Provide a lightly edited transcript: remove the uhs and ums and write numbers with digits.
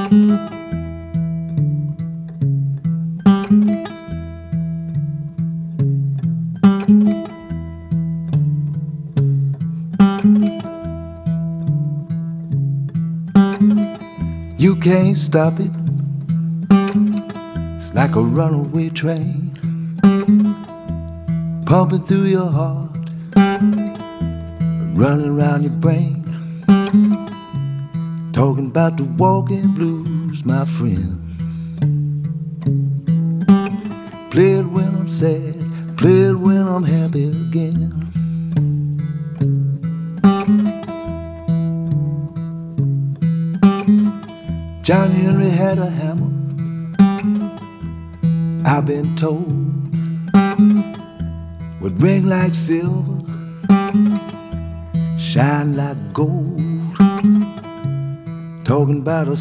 You can't stop it. It's like a runaway train pumping through your heart, running around your brain, talking about the walking blues, my friend. Play it when I'm sad, play it when I'm happy again. John Henry had a hammer, I've been told, would ring like silver, shine like gold, talking about a